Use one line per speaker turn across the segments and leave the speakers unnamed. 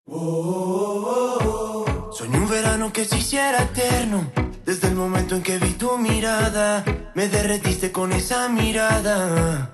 Soñé un verano que se hiciera eterno. Desde el momento en que vi tu mirada, me derretiste con esa mirada.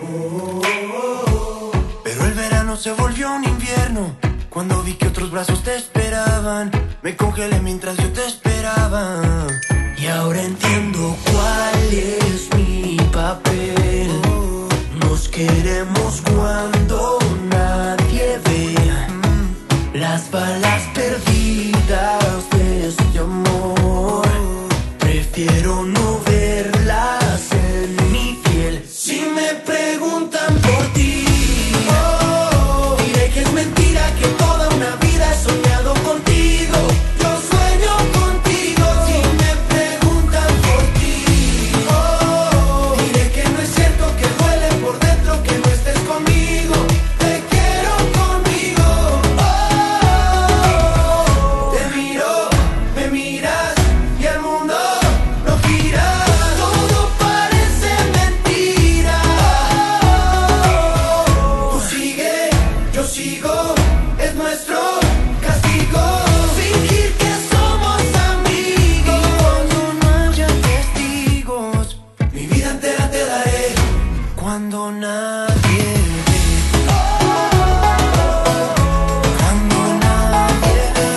Pero el verano se volvió un invierno. Cuando vi que otros brazos te esperaban, me congelé mientras yo te esperaba. Y ahora entiendo cuál es mi papel. Nos queremos cuando nadie ve. Las balas perdidas de este amor, prefiero no verlas en mi piel. Si me preguntan por ti, diré que es mentira, que toda una vida he soñado contigo. Yo sueño contigo. Si me preguntan por ti, diré que no es cierto, que duele por dentro que no estés conmigo. Te quiero conmigo. Te miro, me miras y el mundo no gira. Todo parece mentira. Tú sigue, yo sigo, es nuestro castigo. Fingir que somos amigos. Cuando no haya testigos, mi vida entera te daré. Cuando nadie ve. Cuando nadie ve.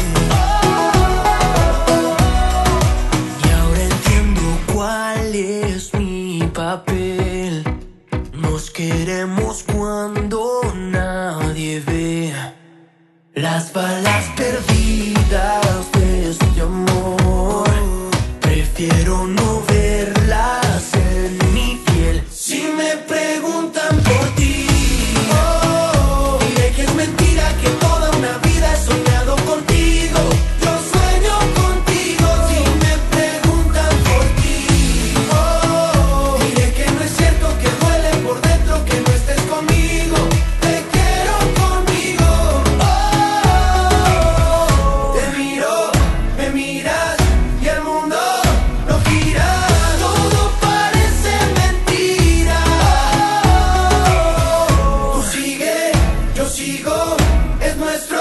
Y ahora entiendo cuál es mi papel. Nos queremos cuando nadie ve. Las balas perdidas de este amor, prefiero no verlas en mi piel. Si me preguntan por ti, diré que es mentira, que toda una vida he soñado contigo. Yo sueño contigo. Si me preguntan por ti, diré que no es cierto, que duele por dentro que no estés conmigo. Te quiero conmigo. Te miro, me miras y el mundo no gira. Todo parece mentira. Tú sigue, yo sigo, es nuestro